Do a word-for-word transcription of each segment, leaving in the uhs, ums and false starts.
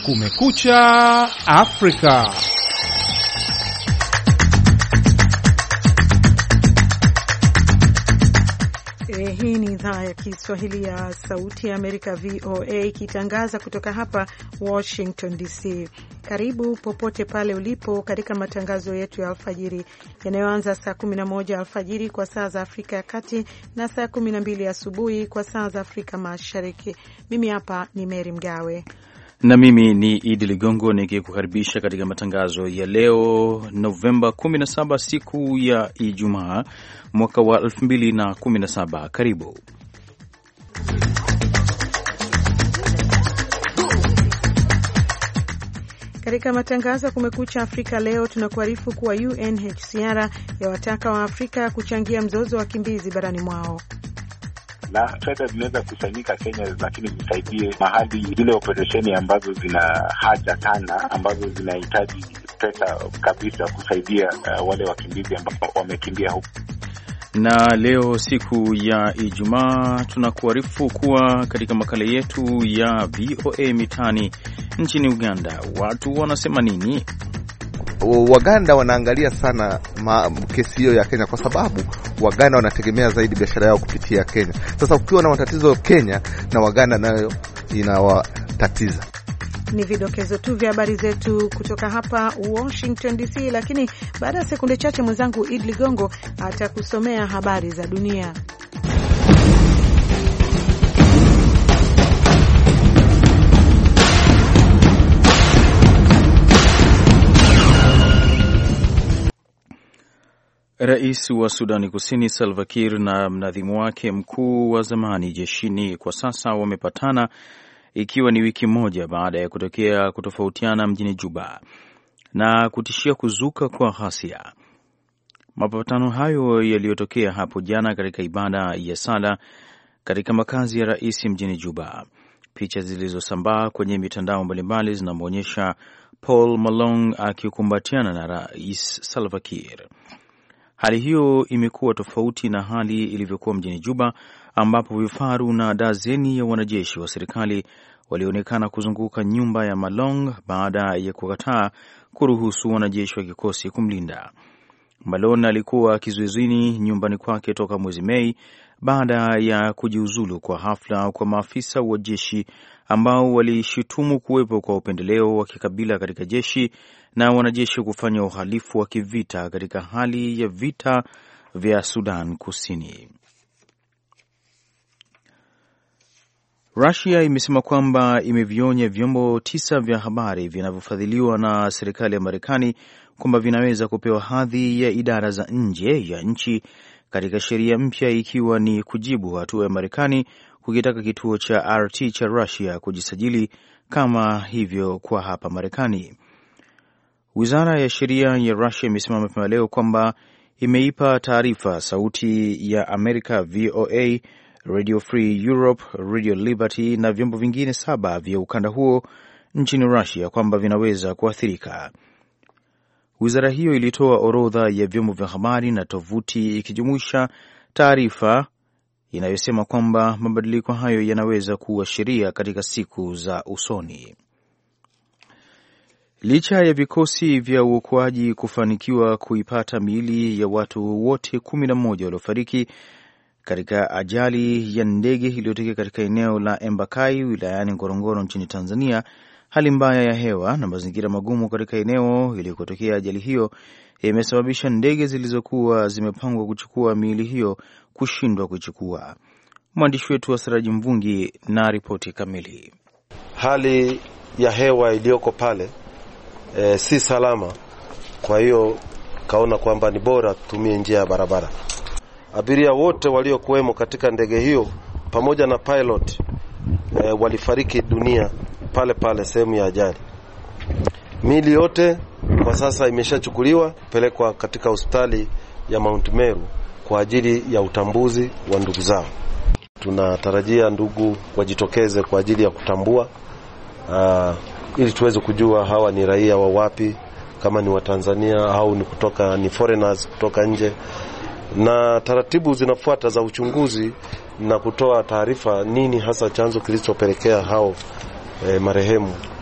Kumekucha Afrika. E, hii ni idhaa ya Kiswahili ya Sauti ya Amerika V O A ikitangaza kutoka hapa Washington D C. Karibu popote pale ulipo katika matangazo yetu ya alfajiri yanayoanza saa kumi na moja alfajiri kwa saa za Afrika ya Kati na saa kumi na mbili asubuhi kwa saa za Afrika Mashariki. Mimi hapa ni Mary Mgawe na mimi ni Idi Ligongo nikikukaribisha katika matangazo ya leo Novemba kumi na saba, siku ya Ijumaa, mwaka wa elfu mbili na kumi na saba. Karibu. Katika matangazo ya Kumekucha Afrika leo tunakuarifu kuwa U N H C R yawataka wa Afrika kuchangia mzozo wa wakimbizi barani mwao. Na fedha zinaweza kusanyika Kenya, lakini zisaidie mahali zile operesheni ambazo zina haja sana, ambazo zinahitaji pesa kabisa kusaidia uh, wale wakimbizi ambao wamekimbia huko. Na leo siku ya Ijumaa tunakuarifu kuwa katika makala yetu ya V O A Mitani, nchini Uganda watu wanasema nini? Waganda wanaangalia sana kesi hiyo ya Kenya kwa sababu Waganda wanategemea zaidi biashara yao kupitia Kenya. Sasa ukiwa na matatizo Kenya na Waganda nayo inawatatiza. Ni vidokezo tu vya habari zetu kutoka hapa Washington D C, lakini baada ya sekunde chache mwenzangu Idi Ligongo atakusomea habari za dunia. Rais wa Sudani Kusini Salva Kiir na mnadhimu wake mkuu wa zamani jeshini kwa sasa wamepatana, ikiwa ni wiki moja baada ya kutokea kutofautiana mjini Juba na kutishia kuzuka kwa ghasia. Mapatano hayo yaliyotokea hapo jana katika ibada ya sala katika makazi ya rais mjini Juba. Picha zilizosambaa kwenye mitandao mbalimbali zinamwonyesha Paul Malong akikumbatiana na Rais Salva Kiir. Hali hiyo imekuwa tofauti na hali ilivyokuwa mjini Juba, ambapo vifaru na dazeni ya wanajeshi wa serikali walionekana kuzunguka nyumba ya Malong baada ya kukataa kuruhusu wanajeshi wa kikosi kumlinda. Malong alikuwa kizuizini nyumbani kwake toka mwezi Mei baada ya kujiuzulu kwa hafla kwa maafisa wa jeshi ambao walishutumu kuwepo kwa upendeleo wa kikabila katika jeshi na wanajeshi kufanya uhalifu wa kivita katika hali ya vita vya Sudan Kusini. Russia imesema kwamba imevionya vyombo tisa vya habari vinavyofadhiliwa na serikali ya Marekani kwamba vinaweza kupewa hadhi ya idara za nje ya nchi katika sheria mpya, ikiwa ni kujibu hatua ya Marekani kukitaka kituo cha R T cha Russia kujisajili kama hivyo kwa hapa Marekani. Wizara ya sheria ya Russia imesema mapema leo kwamba imeipa taarifa Sauti ya Amerika, V O A, Radio Free Europe, Radio Liberty na vyombo vingine saba vya ukanda huo nchini Russia kwamba vinaweza kuathirika. Wizara hiyo ilitoa orodha ya vyombo vya habari na tovuti ikijumuisha taarifa inayosema kwamba mabadiliko hayo yanaweza kuwa sheria katika siku za usoni. Licha ya vikosi vya uokoaji kufanikiwa kuipata miili ya watu wote kumi na moja waliofariki katika ajali ya ndege iliyotokea katika eneo la Embakai wilayani Ngorongoro nchini Tanzania, hali mbaya ya hewa na mazingira magumu katika eneo ilikotokea ajali hiyo imesababisha ndege zilizokuwa zimepangwa kuchukua miili hiyo kushindwa kuchukua. Mwandishi wetu wa Saraji Mvungi na ripoti kamili. Hali ya hewa iliyoko pale E, si salama, kwa hiyo kaona kwamba ni bora tutumie njia ya barabara. Abiria wote waliokuwemo katika ndege hiyo pamoja na pilot e, walifariki dunia pale pale sehemu ya ajali. Miili yote kwa sasa imeshachukuliwa pelekwa katika hospitali ya Mount Meru kwa ajili ya utambuzi wa ndugu zao. Tunatarajia ndugu wajitokeze kwa ajili ya kutambua uh, ili tuweze kujua hawa ni raia wa wapi, kama ni wa Tanzania au ni kutoka ni foreigners kutoka nje, na taratibu zinafuata za uchunguzi na kutoa taarifa nini hasa chanzo kilichopelekea hao e, marehemu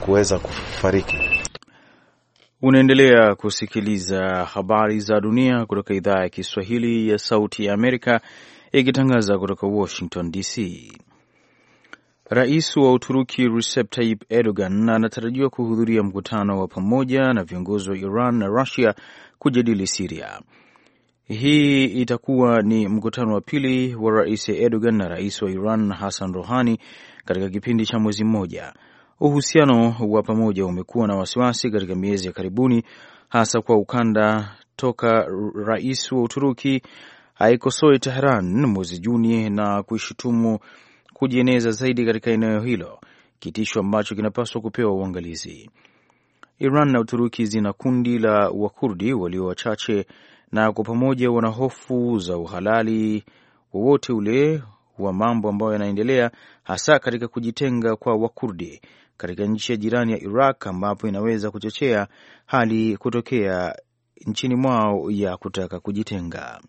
kuweza kufariki. Unaendelea kusikiliza habari za dunia kutoka idhaa ya Kiswahili ya Sauti ya Amerika ikitangaza kutoka Washington D C. Rais wa Uturuki Recep Tayyip Erdogan anatarajiwa kuhudhuria mkutano wa pamoja na viongozi wa Iran na Russia kujadili Syria. Hii itakuwa ni mkutano wa pili wa Rais Erdogan na Rais wa Iran Hassan Rouhani katika kipindi cha mwezi mmoja. Uhusiano wa pamoja umekuwa na wasiwasi katika miezi ya karibuni, hasa kwa ukanda toka Rais wa Uturuki aikosoe Tehran mwezi Juni na kuishutumu kujieneza zaidi katika eneo hilo, kitisho ambacho kinapaswa kupewa uangalizi. Iran na Uturuki zina kundi la Wakurdi walio wachache na kwa pamoja wana hofu za uhalali wowote ule wa mambo ambayo yanaendelea, hasa katika kujitenga kwa Wakurdi katika nchi ya jirani ya Iraq, ambapo inaweza kuchochea hali kutokea nchini mwao ya kutaka kujitenga.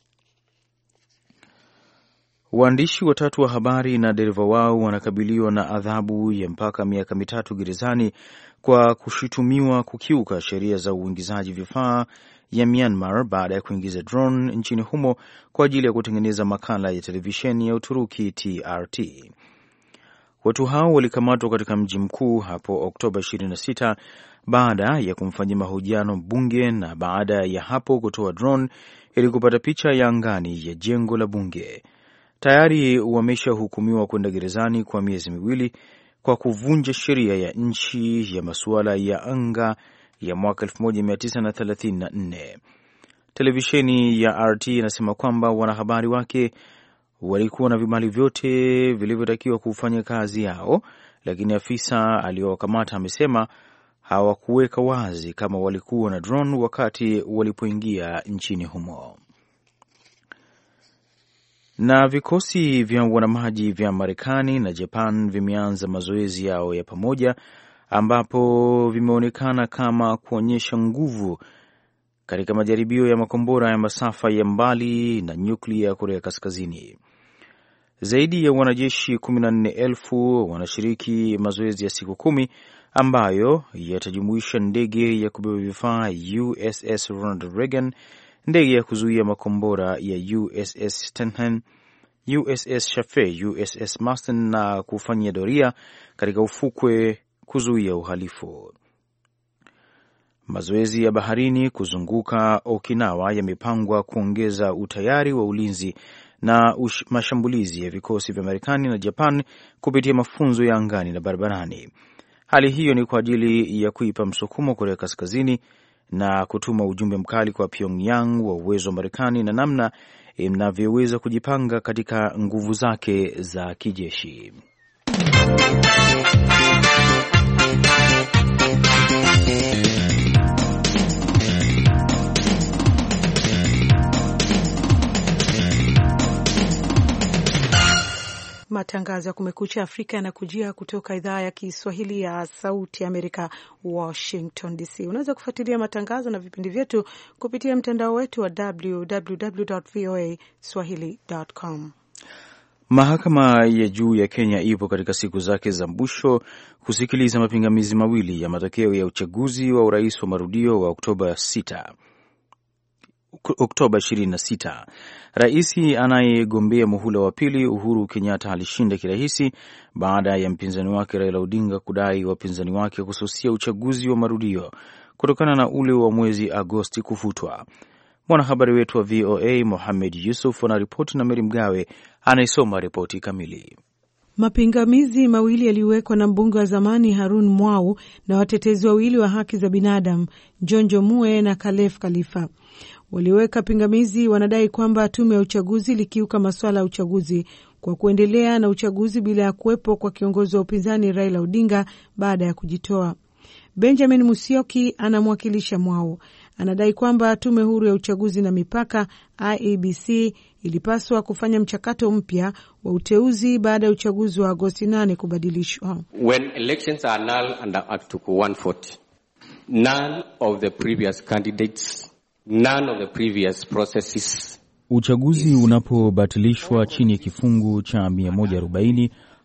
Waandishi watatu wa habari na dereva wao wanakabiliwa na adhabu ya mpaka miaka mitatu gerezani kwa kushutumiwa kukiuka sheria za uingizaji vifaa ya Myanmar baada ya kuingiza drone nchini humo kwa ajili ya kutengeneza makala ya televisheni ya Uturuki T R T. Watu hao walikamatwa katika mji mkuu hapo Oktoba ishirini na sita baada ya kumfanyia mahojiano bunge na baada ya hapo kutoa drone ili kupata picha ya angani ya jengo la bunge. Tayari wameshahukumiwa kwenda gerezani kwa miezi miwili kwa kuvunja sheria ya nchi ya masuala ya anga ya mwaka elfu moja mia tisa thelathini na nne. Televisheni ya R T inasema kwamba wanahabari wake walikuwa na vibali vyote vilivyotakiwa kufanya kazi yao, lakini afisa aliyowakamata amesema hawakuweka wazi kama walikuwa na drone wakati walipoingia nchini humo. Na vikosi vya wanamaji vya Marekani na Japan vimeanza mazoezi yao ya pamoja ambapo vimeonekana kama kuonyesha nguvu katika majaribio ya makombora ya masafa ya mbali na nyuklia ya Korea Kaskazini. Zaidi ya wanajeshi kumi na nne elfu wanashiriki mazoezi ya siku kumi ambayo yatajumuisha ndege ya kubeba vifaa U S S Ronald Reagan, ndege ya kuzuia makombora ya U S S Stenhen, U S S Shafe, U S S Marston na kufanyia doria katika ufukwe kuzuia uhalifu. Mazoezi ya baharini kuzunguka Okinawa yamepangwa kuongeza utayari wa ulinzi na mashambulizi ya vikosi vya Marekani na Japan kupitia mafunzo ya angani na barabarani. Hali hiyo ni kwa ajili ya kuipa msukumo Korea Kaskazini na kutuma ujumbe mkali kwa Pyongyang wa uwezo wa Marekani na namna inavyoweza kujipanga katika nguvu zake za kijeshi. Matangazo ya Kumekucha Afrika yanakujia kutoka idhaa ya Kiswahili ya Sauti Amerika, Washington D C. Unaweza kufuatilia matangazo na vipindi vyetu kupitia mtandao wetu wa w w w dot v o a swahili dot com. Mahakama ya juu ya Kenya ipo katika siku zake za mwisho kusikiliza mapingamizi mawili ya matokeo ya uchaguzi wa urais wa marudio wa Oktoba sita. Oktoba ishirini na sita. Rais anayegombea muhula wa pili Uhuru Kenyatta alishinda kirahisi baada ya mpinzani wake Raila Odinga kudai wapinzani wake kususia uchaguzi wa marudio kutokana na ule wa mwezi Agosti kufutwa. Mwanahabari wetu wa V O A Mohamed Yusuf anaripoti na Meri Mgawe anaisoma ripoti kamili. Mapingamizi mawili yaliwekwa na mbunge wa zamani Harun Mwau na watetezi wawili wa haki za binadamu Jonjo Mue na Kalef Khalifa. Waliweka pingamizi wanadai kwamba tume ya uchaguzi likiuka masuala ya uchaguzi kwa kuendelea na uchaguzi bila ya kuwepo kwa kiongozi wa upinzani Raila Odinga baada ya kujitoa. Benjamin Musyoki anamwakilisha Mwau. Anadai kwamba tume huru ya uchaguzi na mipaka I E B C ilipaswa kufanya mchakato mpya wa uteuzi baada ya uchaguzi wa Agosti nane kubadilishwa. When elections are null under Article one forty, none of the previous candidates, none of the previous processes. Uchaguzi unapobatilishwa chini ya kifungu cha mia moja arobaini,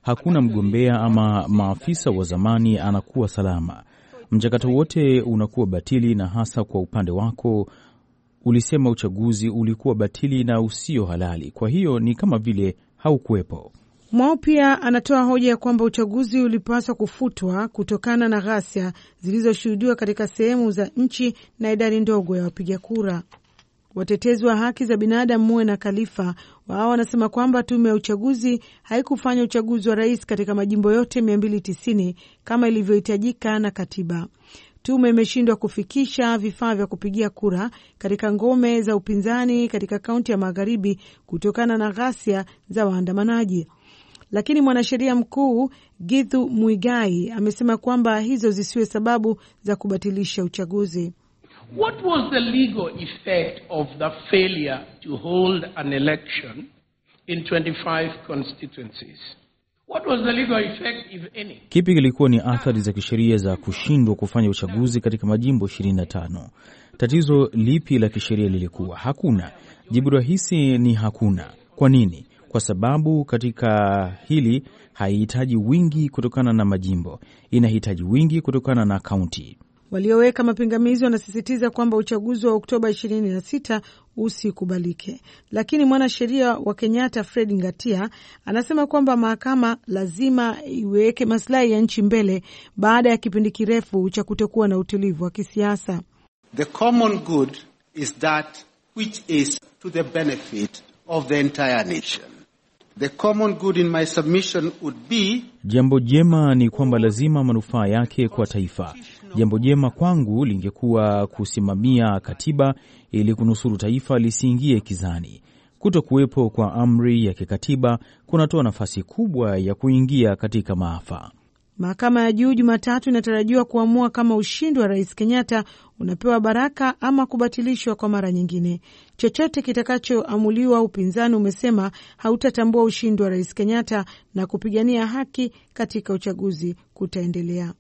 hakuna mgombea ama maafisa wa zamani anakuwa salama. Mchakato wote unakuwa batili, na hasa kwa upande wako ulisema uchaguzi ulikuwa batili na usio halali, kwa hiyo ni kama vile haukuwepo. Mwao pia anatoa hoja ya kwamba uchaguzi ulipaswa kufutwa kutokana na ghasia zilizoshuhudiwa katika sehemu za nchi na idadi ndogo ya wapiga kura. Watetezi wa haki za binadamu Muwe na Khalifa wao wanasema kwamba tume ya uchaguzi haikufanya uchaguzi wa rais katika majimbo yote mia mbili tisini kama ilivyohitajika na katiba. Tume imeshindwa kufikisha vifaa vya kupigia kura katika ngome za upinzani katika kaunti ya Magharibi kutokana na ghasia za waandamanaji. Lakini mwanasheria mkuu Githu Muigai amesema kwamba hizo zisiwe sababu za kubatilisha uchaguzi. What was the legal effect of the failure to hold an election in twenty-five constituencies? What was the legal effect, if any? Kipi kilikuwa ni athari za kisheria za kushindwa kufanya uchaguzi katika majimbo ishirini na tano? Tatizo lipi la kisheria lilikuwa? Hakuna. Jibu rahisi ni hakuna. Kwa nini? Kwa sababu katika hili haihitaji wingi kutokana na majimbo, inahitaji wingi kutokana na kaunti. Walioweka mapingamizi wanasisitiza kwamba uchaguzi wa Oktoba ishirini na sita usikubalike. Lakini mwanasheria wa Kenyatta Fred Ngatia anasema kwamba mahakama lazima iweke maslahi ya nchi mbele baada ya kipindi kirefu cha kutokuwa na utulivu wa kisiasa. The common good is that which is to the benefit of the entire nation. The common good in my submission would be, jambo jema ni kwamba lazima manufaa yake kwa taifa. Jambo jema kwangu lingekuwa kusimamia katiba ili kunusuru taifa lisiingie kizani. Kutokuwepo kwa amri ya kikatiba kunatoa nafasi kubwa ya kuingia katika maafa. Mahakama ya juu Jumatatu inatarajiwa kuamua kama ushindi wa Rais Kenyatta unapewa baraka ama kubatilishwa kwa mara nyingine. Chochote kitakachoamuliwa, upinzani umesema hautatambua ushindi wa Rais Kenyatta na kupigania haki katika uchaguzi kutaendelea.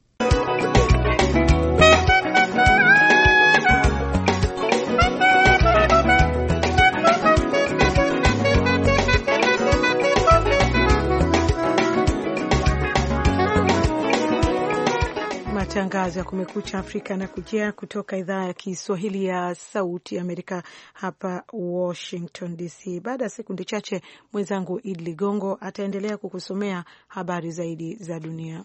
Matangazo ya Kumekucha Afrika na kujia kutoka idhaa ya Kiswahili ya Sauti Amerika hapa Washington D C. Baada ya sekunde chache mwenzangu Idi Ligongo ataendelea kukusomea habari zaidi za dunia.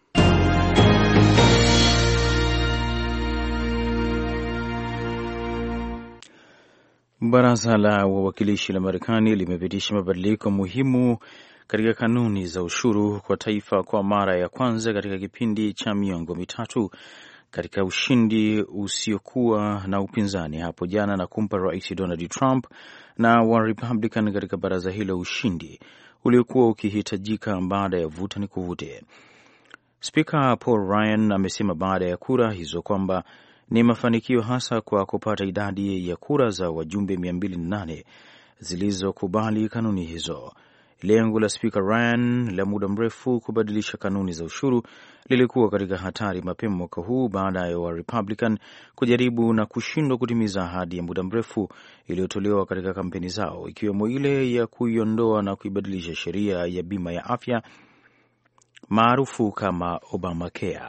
Baraza la Wawakilishi la Marekani limepitisha mabadiliko muhimu katika kanuni za ushuru kwa taifa kwa mara ya kwanza katika kipindi cha miongo mitatu, katika ushindi usiokuwa na upinzani hapo jana na kumpa Rais Donald Trump na wa Republican katika baraza hilo ushindi uliokuwa ukihitajika baada ya vuta ni kuvute. Spika Paul Ryan amesema baada ya kura hizo kwamba ni mafanikio hasa kwa kupata idadi ya kura za wajumbe mia mbili na nane zilizokubali kanuni hizo. Lengo la Spika Ryan la muda mrefu kubadilisha kanuni za ushuru lilikuwa katika hatari mapema mwaka huu baada ya wa Republican kujaribu na kushindwa kutimiza ahadi ya muda mrefu iliyotolewa katika kampeni zao, ikiwemo ile ya kuiondoa na kuibadilisha sheria ya bima ya afya maarufu kama Obamacare.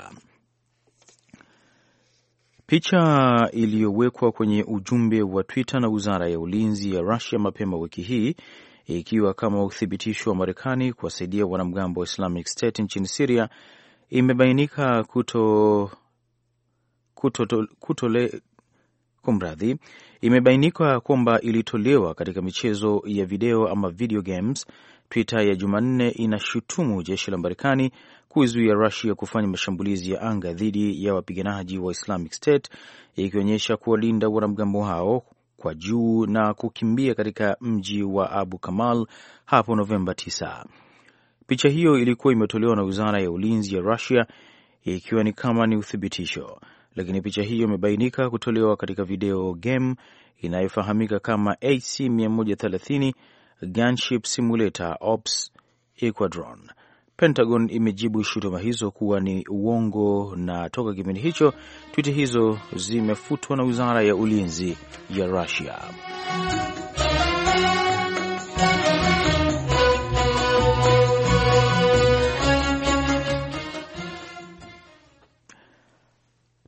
Picha iliyowekwa kwenye ujumbe wa Twitter na Wizara ya Ulinzi ya Russia mapema wiki hii ikiwa kama uthibitisho wa Marekani kuwasaidia wanamgambo wa Islamic State nchini Syria imebainika kuto kuto kutole kumradhi imebainika kwamba ilitolewa katika michezo ya video ama video games. Twitter ya Jumanne inashutumu jeshi la Marekani kuzuia Russia kufanya mashambulizi ya anga dhidi ya wapiganaji wa Islamic State, ikionyesha kuwalinda wanamgambo hao kwa juu na kukimbia katika mji wa Abu Kamal hapo Novemba tisa. Picha hiyo ilikuwa imetolewa na Wizara ya Ulinzi ya Russia ikiwa ni kama ni uthibitisho, lakini picha hiyo imebainika kutolewa katika video game inayofahamika kama A C one thirty Gunship Simulator Ops Equadron. Pentagon imejibu shutuma hizo kuwa ni uongo na toka kipindi hicho tweet hizo zimefutwa na Wizara ya Ulinzi ya Russia.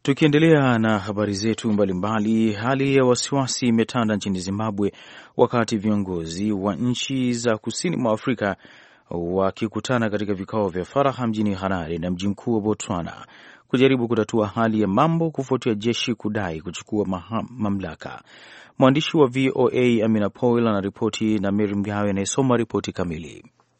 Tukiendelea na habari zetu mbalimbali, hali ya wasiwasi imetanda nchini Zimbabwe wakati viongozi wa nchi za kusini mwa Afrika wakikutana katika vikao vya faragha mjini Harare na mji mkuu wa Botswana kujaribu kutatua hali ya mambo kufuatia jeshi kudai kuchukua mamlaka. Mwandishi wa V O A Amina Powell anaripoti na Mary Mgawe anayesoma ripoti kamili.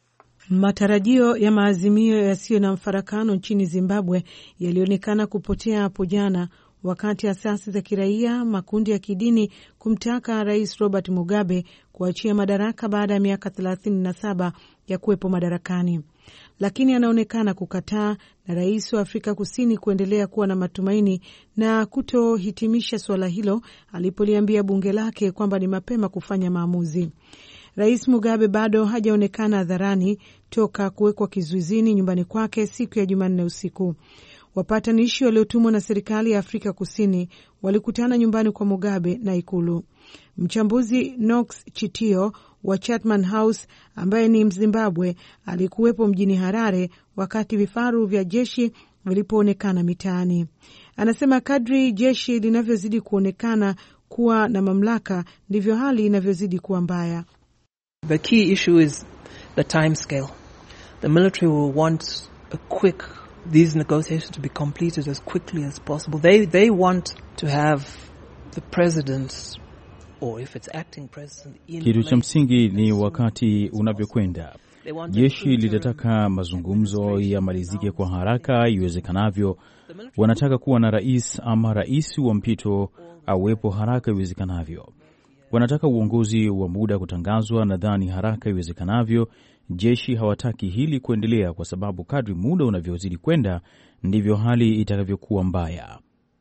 Matarajio ya maazimio yasiyo na mfarakano nchini Zimbabwe yalionekana kupotea hapo jana wakati asasi za kiraia, makundi ya kidini kumtaka Rais Robert Mugabe kuachia madaraka baada ya miaka thelathini na saba ya kuwepo madarakani. Lakini anaonekana kukataa na rais wa Afrika Kusini kuendelea kuwa na matumaini na kutohitimisha suala hilo alipoliambia bunge lake kwamba ni mapema kufanya maamuzi. Rais Mugabe bado hajaonekana hadharani toka kuwekwa kizuizini nyumbani kwake siku ya Jumanne usiku. Wapatanishi waliotumwa na serikali ya Afrika Kusini walikutana nyumbani kwa Mugabe na ikulu. Mchambuzi Knox Chitio wa Chatham House ambaye ni Mzimbabwe alikuwepo mjini Harare wakati vifaru vya jeshi vilipoonekana mitaani. Anasema kadri jeshi linavyozidi kuonekana kuwa na mamlaka ndivyo hali inavyozidi kuwa mbaya. The key issue is the time scale. The military will want a quick these negotiations to be completed as quickly as possible. They they want to have the president or if it's acting president in Kitu cha msingi ni wakati unavyokwenda. Jeshi litataka mazungumzo yamalizike kwa haraka iwezekanavyo. Wanataka kuwa na rais ama rais wa mpito awepo haraka iwezekanavyo. Wanataka uongozi wa muda kutangazwa nadhani haraka iwezekanavyo. Jeshi hawataki hili kuendelea kwa sababu kadri muda unavyozidi kwenda ndivyo hali itakavyokuwa mbaya.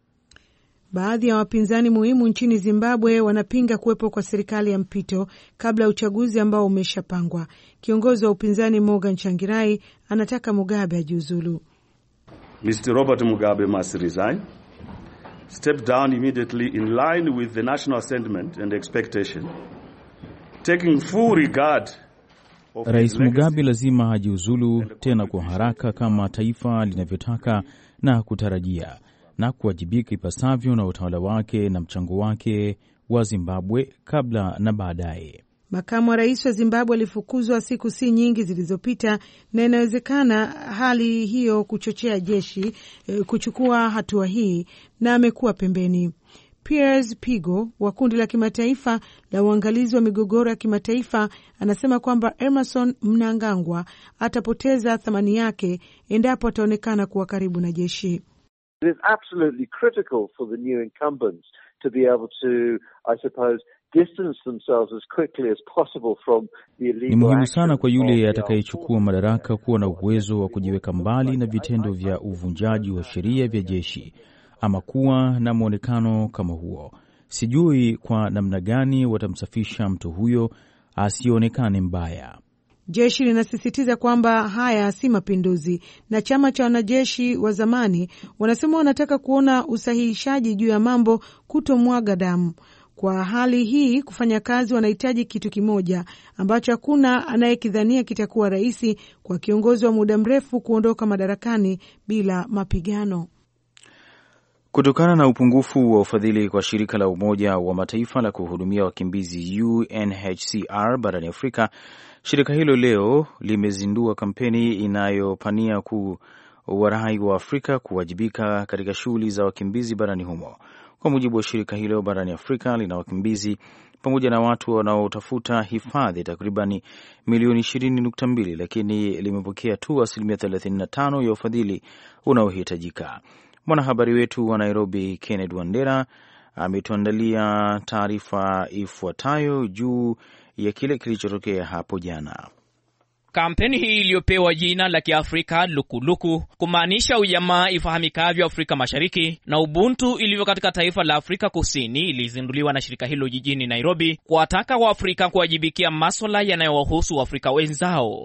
Baadhi ya wapinzani muhimu nchini Zimbabwe wanapinga kuwepo kwa serikali ya mpito kabla ya uchaguzi ambao umeshapangwa. Kiongozi wa upinzani Morgan Changirai anataka Mugabe ajiuzulu. Mister Robert Mugabe must resign. Step down immediately in line with the national sentiment and expectation. Taking full regard of Rais Mugabe lazima ajiuzulu tena kwa haraka kama taifa linavyotaka na kutarajia na kuwajibika ipasavyo na utawala wake na mchango wake wa Zimbabwe kabla na baadaye. Makamu wa rais wa Zimbabwe alifukuzwa siku si nyingi zilizopita na inawezekana hali hiyo kuchochea jeshi e, kuchukua hatua hii na amekuwa pembeni. Piers Pigo wa kundi la kimataifa la uangalizi wa migogoro ya kimataifa anasema kwamba Emmerson Mnangagwa atapoteza thamani yake endapo ataonekana kuwa karibu na jeshi. It is absolutely critical for the new incumbents to be able to, I suppose, distance themselves as quickly as possible from the illegal. Ni muhimu sana kwa yule atakayechukua madaraka kuwa na uwezo wa kujiweka mbali na vitendo vya uvunjaji wa sheria vya jeshi ama kuwa na muonekano kama huo. Sijui kwa namna gani watamsafisha mtu huyo asionekane mbaya. Jeshi linasisitiza kwamba haya si mapinduzi na chama cha wanajeshi wa zamani wanasema wanataka kuona usahihishaji juu ya mambo kutomwaga damu. Kwa hali hii kufanya kazi wanahitaji kitu kimoja ambacho hakuna anayekidhania kitakuwa rahisi kwa kiongozi wa muda mrefu kuondoka madarakani bila mapigano. Kutokana na upungufu wa ufadhili kwa shirika la Umoja wa Mataifa la kuhudumia wakimbizi U N H C R barani Afrika, shirika hilo leo limezindua kampeni inayopania kuwarai wa Afrika kuwajibika katika shughuli za wakimbizi barani humo. Kwa mujibu wa shirika hilo, barani Afrika lina wakimbizi pamoja na watu wanaotafuta hifadhi takribani milioni ishirini nukta mbili, lakini limepokea tu asilimia thelathini na tano ya ufadhili unaohitajika. Mwanahabari wetu wa Nairobi Kenneth Wandera ametuandalia taarifa ifuatayo juu ya kile kilichotokea hapo jana. Kampeni hii iliyopewa jina la Kiafrika Lukuluku, kumaanisha ujamaa ifahamikavyo Afrika Mashariki na ubuntu ilivyo katika taifa la Afrika Kusini, ilizinduliwa na shirika hilo jijini Nairobi kuwataka Waafrika kuwajibikia masuala yanayowahusu Waafrika wenzao.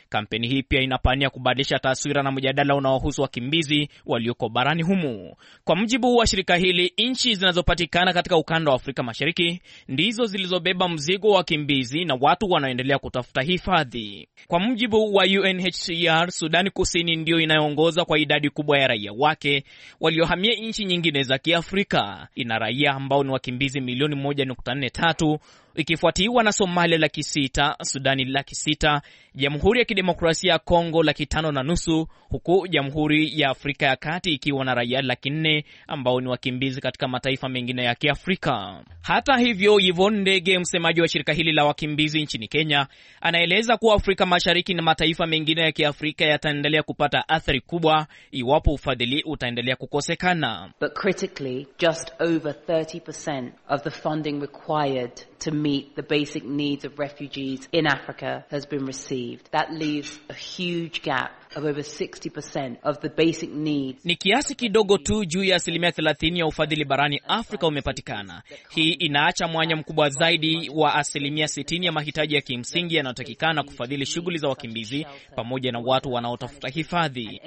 Kampeni hii pia inapania kubadilisha taswira na mjadala unaohusu wakimbizi walioko barani humu. Kwa mujibu wa shirika hili, nchi zinazopatikana katika ukanda wa Afrika Mashariki ndizo zilizobeba mzigo wa wakimbizi na watu wanaoendelea kutafuta hifadhi. Kwa mujibu wa U N H C R, Sudani Kusini ndio inayoongoza kwa idadi kubwa ya raia wake waliohamia nchi nyingine za Kiafrika. Ina raia ambao ni wakimbizi milioni moja nukta nne tatu, ikifuatiwa na Somalia laki sita, Sudani laki sita, Jamhuri ya Kidemokrasia ya Kongo laki tano na nusu, huku Jamhuri ya Afrika ya Kati ikiwa na raia laki nne ambao ni wakimbizi katika mataifa mengine ya Kiafrika. Hata hivyo, Yvonne Ndege, msemaji wa shirika hili la wakimbizi nchini Kenya, anaeleza kuwa Afrika Mashariki na mataifa mengine ya Kiafrika yataendelea kupata athari kubwa iwapo ufadhili utaendelea kukosekana. But critically, just over thirty percent of the funding required to meet the basic needs of refugees in Africa has been received. That leaves a huge gap of over sixty percent of the basic needs. Ni kiasi kidogo tu juu ya asilimia thelathini ya ufadhili barani Afrika umepatikana. Hii inaacha mwanya mkubwa zaidi wa asilimia sitini ya mahitaji ya kimsingi yanayotakikana kufadhili shughuli za wakimbizi pamoja na watu wanaotafuta hifadhi.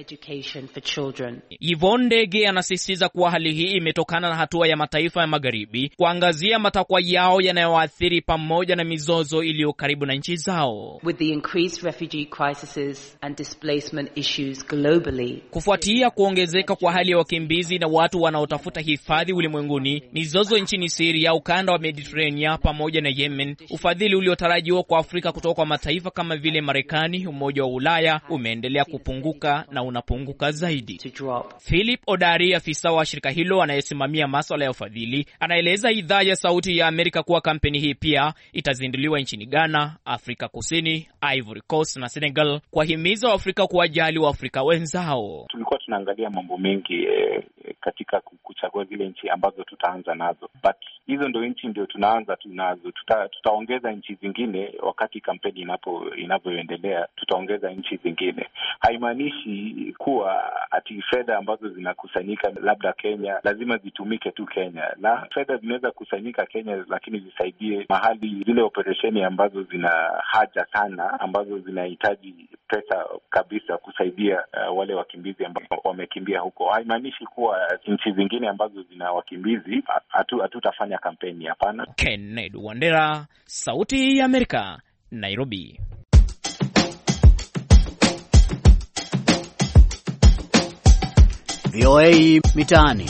Yvonne Ndege anasisitiza kuwa hali hii imetokana na hatua ya mataifa ya magharibi kuangazia matakwa yao yanayoathiri pamoja na mizozo iliyo karibu na nchi zao. With the increased refugee crises and displacement issues globally. Kufuatia kuongezeka kwa hali ya wakimbizi na watu wanaotafuta hifadhi ulimwenguni, mizozo nchini Syria, ukanda wa Mediterranean pamoja na Yemen, ufadhili uliotarajiwa kwa Afrika kutoka kwa mataifa kama vile Marekani, Umoja wa Ulaya umeendelea kupunguka na unapunguka zaidi. Philip Odari, afisa wa shirika hilo anayesimamia masuala ya ufadhili, anaeleza idhaa ya Sauti ya Amerika kuwa kampeni hii pia itazinduliwa nchini Ghana, Afrika Kusini, Ivory Coast na Senegal kuwahimiza Waafrika kuwajali wa Afrika wenzao. Tulikuwa tunaangalia mambo mengi eh, katika kuchagua zile nchi ambazo tutaanza nazo, but hizo ndio nchi ndio tunaanza tunazo. Tuta, tutaongeza nchi zingine wakati kampeni inapo inavyoendelea, tutaongeza nchi zingine. Haimaanishi kuwa ati fedha ambazo zinakusanyika labda Kenya lazima zitumike tu Kenya. Na fedha zinaweza kusanyika Kenya lakini zisaidie mahali zile operesheni ambazo zina haja sana, ambazo zinahitaji pesa kabisa kusaidia uh, wale wakimbizi ambao wamekimbia huko. Haimaanishi kuwa nchi zingine ambazo zina wakimbizi hatutafanya kampeni, hapana. Kennedy Wandera, Sauti ya Amerika, Nairobi. V O A Mitaani.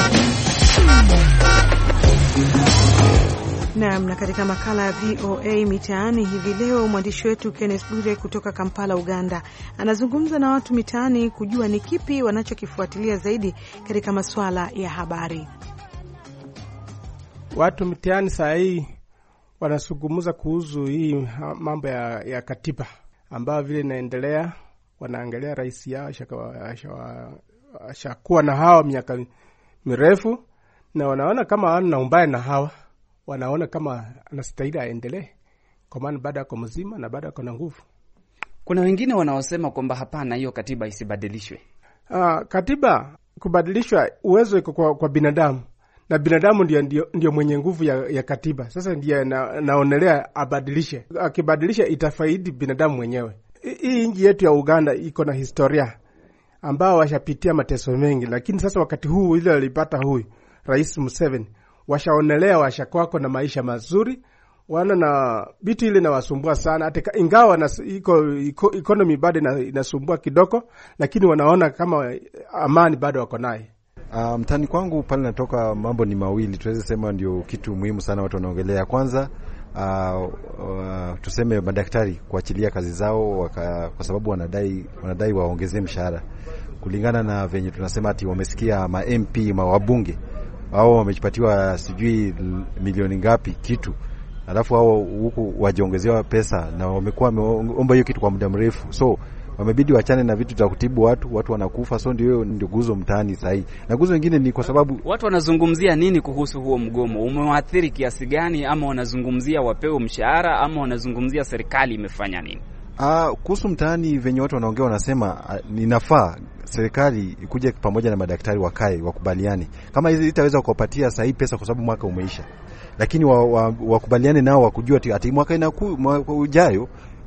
Naam, na katika makala ya V O A Mitaani hivi leo mwandishi wetu Kenneth Bure kutoka Kampala, Uganda, anazungumza na watu mitaani kujua ni kipi wanachokifuatilia zaidi katika masuala ya habari. Watu mitaani saa hii wanazungumza kuhusu hii mambo ya, ya katiba ambayo vile inaendelea. Wanaangalia rais yao ashakuwa na hawa miaka mirefu na wanaona kama ana umbaya na hawa, wanaona kama anastahili aendelee kwa maana baada yako mzima na baada yako na nguvu. Kuna wengine wanaosema kwamba hapana, hiyo katiba isibadilishwe. Ah, katiba kubadilishwa uwezo iko kwa, kwa binadamu, na binadamu ndio, ndio, ndio mwenye nguvu ya, ya katiba. Sasa ndiye na, naonelea abadilishe. Akibadilisha itafaidi binadamu mwenyewe. Hii nchi yetu ya Uganda iko na historia ambao washapitia mateso mengi, lakini sasa wakati huu ile alipata huyu Rais Museveni washaonelea washakwako na maisha mazuri, wana na vitu ile na wasumbua sana, hata ingawa na iko, iko economy bado inasumbua kidogo, lakini wanaona kama amani bado wako naye. Uh, mtani kwangu pale natoka mambo ni mawili, tuweze sema ndio kitu muhimu sana watu wanaongelea. Kwanza uh, uh, tuseme madaktari kuachilia kazi zao waka, kwa sababu wanadai wanadai waongezee mshahara kulingana na venye tunasema ati wamesikia ma M P ma wabunge wao wamejipatiwa sijui milioni ngapi kitu, alafu wao huku wajiongezewa pesa na wamekuwa wameomba hiyo kitu kwa muda mrefu, so wamebidi wachane na vitu za kutibu watu, watu wanakufa. So ndio ndio guzo mtaani sahi. Na guzo nyingine ni kwa sababu watu wanazungumzia nini kuhusu huo mgomo? Umewaathiri kiasi gani, ama wanazungumzia wapewe mshahara, ama wanazungumzia serikali imefanya nini? Ah, kuhusu mtaani venye watu wanaongea wanasema ninafaa serikali ikuje pamoja na madaktari wakae wakubaliane. Kama hizi itaweza kuwapatia sahi pesa kwa sababu mwaka umeisha. Lakini wakubaliane wa, wa nao wakujua ati mwaka inaku ujayo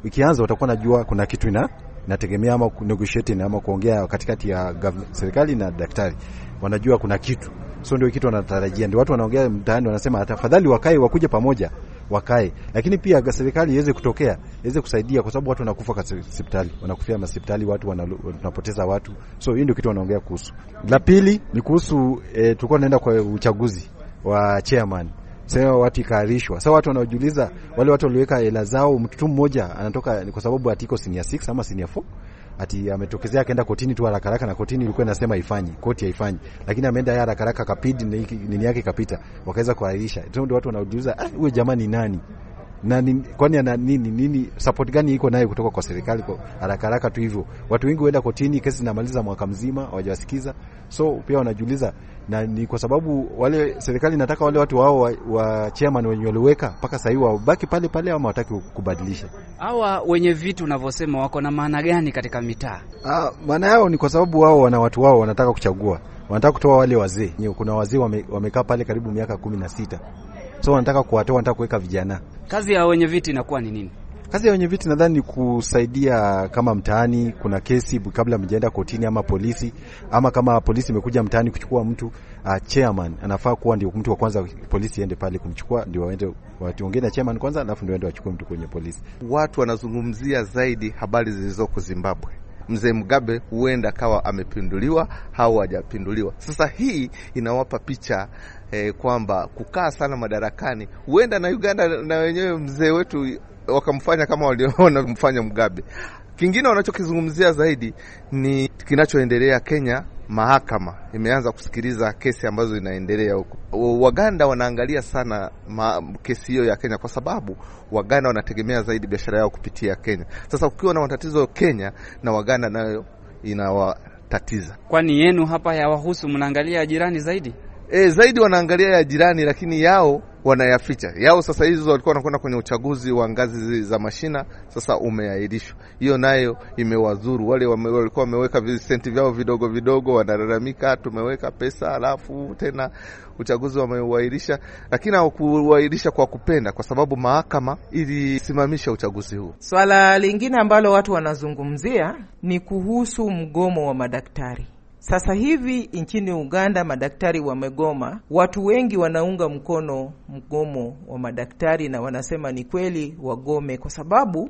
ikianza utakuwa unajua kuna kitu ina nategemea ama negotiating ama kuongea katikati ya serikali na daktari, wanajua kuna kitu, so ndio kitu wanatarajia. Ndio watu wanaongea mtaani wanasema tafadhali wakae wakuje pamoja wakae, lakini pia serikali iweze kutokea iweze kusaidia, kwa sababu watu wanakufa katika hospitali, wanakufia hospitali, watu wanapoteza watu. So hii ndio kitu wanaongea kuhusu. La pili ni kuhusu e, tulikuwa tunaenda kwa uchaguzi wa chairman. Sasa watu ikaarishwa. Sasa watu wanaojiuliza, wale watu waliweka hela zao, mtu mmoja anatoka kwa sababu atiko senior six ama senior four, ati ametokezea akaenda kotini tu haraka haraka, na kotini ilikuwa inasema haifanyi, koti haifanyi, lakini ameenda haraka haraka kapidi nini yake kapita, wakaweza kuahirisha. Ndio watu wanaojiuliza, ah, huyo jamaa ni nani? Na nini, kwani ana nini nini support gani iko nayo kutoka kwa serikali kwa haraka haraka tu hivyo? Watu wengi waenda kotini, kesi zinamaliza mwaka mzima hawajawasikiza. So pia wanajiuliza, na ni kwa sababu wale serikali inataka wale watu wao wa, wa chairman wenye waliweka mpaka sasa hivi wabaki pale pale, ama wataki kubadilisha. Hawa wenye vitu unavyosema wako na maana gani katika mitaa? Ah, maana yao ni kwa sababu wao wana watu wao wanataka kuchagua. Wanataka kutoa wale wazee. Kuna wazee wame, wamekaa pale karibu miaka kumi na sita. So wanataka kuwatoa, wanataka kuweka vijana. Kazi ya wenye viti inakuwa ni nini? Kazi ya wenye viti nadhani ni kusaidia, kama mtaani kuna kesi kabla mjaenda kotini ama polisi, ama kama polisi imekuja mtaani kuchukua mtu, uh, chairman anafaa kuwa ndio mtu wa kwanza polisi iende pale kumchukua, ndio waende watuongee na chairman kwanza, alafu ndio waende wachukue mtu kwenye polisi. Watu wanazungumzia zaidi habari zilizoko Zimbabwe. Mzee Mugabe huenda kawa amepinduliwa au hajapinduliwa. Sasa hii inawapa picha eh, kwamba kukaa sana madarakani huenda na Uganda na wenyewe mzee wetu wakamfanya kama waliona mfanya Mugabe. Kingine wanachokizungumzia zaidi ni kinachoendelea Kenya. Mahakama imeanza kusikiliza kesi ambazo inaendelea huko. Waganda wanaangalia sana ma, kesi hiyo ya Kenya, kwa sababu Waganda wanategemea zaidi biashara yao kupitia Kenya. Sasa ukiwa na matatizo Kenya na Waganda nayo inawatatiza. Kwani yenu hapa yawahusu, mnaangalia jirani zaidi? E, zaidi wanaangalia ya jirani, lakini yao wanayaficha. Yao sasa hizo walikuwa wanakwenda kwenye uchaguzi wa ngazi za mashina, sasa umeahirishwa. Hiyo nayo imewadhuru. Wale wame, walikuwa wameweka visenti vyao vidogo vidogo, wanalalamika tumeweka pesa alafu tena uchaguzi wameuahirisha, lakini hawakuahirisha kwa kupenda, kwa sababu mahakama ilisimamisha uchaguzi huu. Swala lingine ambalo watu wanazungumzia ni kuhusu mgomo wa madaktari. Sasa hivi nchini Uganda madaktari wamegoma. Watu wengi wanaunga mkono mgomo wa madaktari na wanasema ni kweli wagome, kwa sababu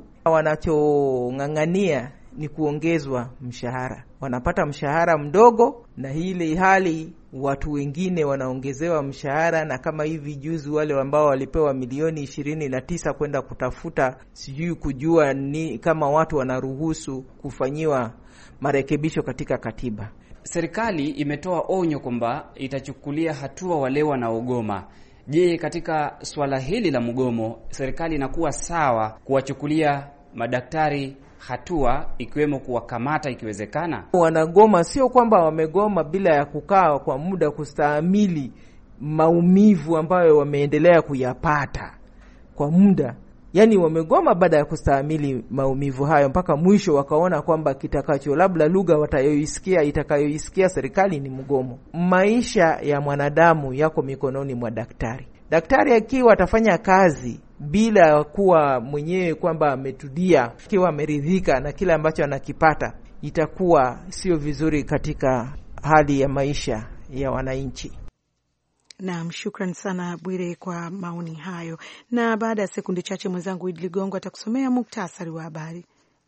wanachong'ang'ania ni kuongezwa mshahara. Wanapata mshahara mdogo, na hili hali watu wengine wanaongezewa mshahara. Na kama hivi juzi wale ambao walipewa milioni ishirini na tisa kwenda kutafuta sijui kujua ni kama watu wanaruhusu kufanyiwa marekebisho katika katiba. Serikali imetoa onyo kwamba itachukulia hatua wale wanaogoma. Je, katika swala hili la mgomo serikali inakuwa sawa kuwachukulia madaktari hatua, ikiwemo kuwakamata ikiwezekana? Wanagoma sio kwamba wamegoma bila ya kukaa kwa muda kustahimili maumivu ambayo wameendelea kuyapata kwa muda. Yaani wamegoma baada ya kustahimili maumivu hayo mpaka mwisho, wakaona kwamba kitakacho labda lugha watayoisikia itakayoisikia serikali ni mgomo. Maisha ya mwanadamu yako mikononi mwa daktari. Daktari akiwa atafanya kazi bila kuwa mwenyewe kwamba ametudia, akiwa ameridhika na kile ambacho anakipata, itakuwa sio vizuri katika hali ya maisha ya wananchi. Naam, shukrani sana Bwire kwa maoni hayo. Na baada ya sekunde chache mwenzangu Idi Ligongo atakusomea muktasari wa habari.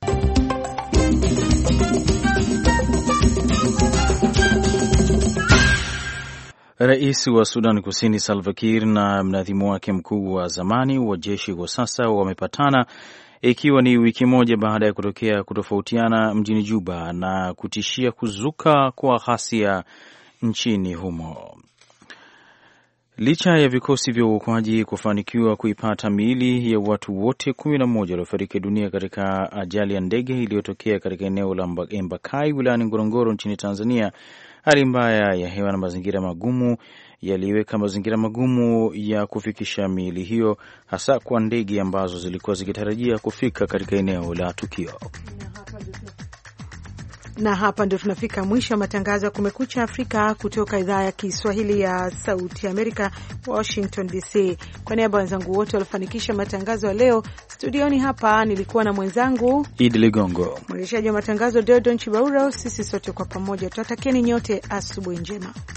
Rais wa Sudan Kusini Salva Kiir na mnadhimu wake mkuu wa zamani wa jeshi kwa sasa wamepatana, ikiwa ni wiki moja baada ya kutokea kutofautiana mjini Juba na kutishia kuzuka kwa ghasia nchini humo. Licha ya vikosi vya uokoaji kufanikiwa kuipata miili ya watu wote kumi na moja waliofariki dunia katika ajali ya ndege iliyotokea katika eneo la Embakai wilayani Ngorongoro nchini Tanzania, hali mbaya ya hewa na mazingira magumu yaliweka mazingira magumu ya kufikisha miili hiyo, hasa kwa ndege ambazo zilikuwa zikitarajia kufika katika eneo la tukio. Na hapa ndio tunafika mwisho wa matangazo ya Kumekucha Afrika kutoka idhaa ya Kiswahili ya Sauti ya Amerika, Washington D C. Kwa niaba ya wenzangu wote waliofanikisha matangazo ya leo, studioni hapa nilikuwa na mwenzangu Idi Ligongo, mwendeshaji wa matangazo Deodon Chibauro. Sisi sote kwa pamoja tunatakieni nyote asubuhi njema.